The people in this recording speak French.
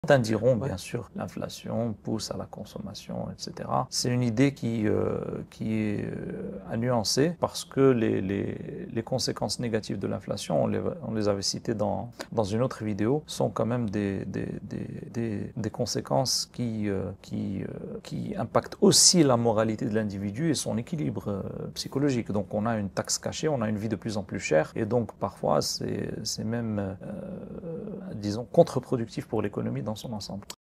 Certains diront, Ouais. bien sûr, l'inflation pousse à la consommation, etc. C'est une idée qui est à nuancer parce que les conséquences négatives de l'inflation, on les avait citées dans une autre vidéo, sont quand même des conséquences qui impactent aussi la moralité de l'individu et son équilibre psychologique. Donc on a une taxe cachée, on a une vie de plus en plus chère et donc parfois c'est même, disons, contre-productif pour l'économie dans son ensemble.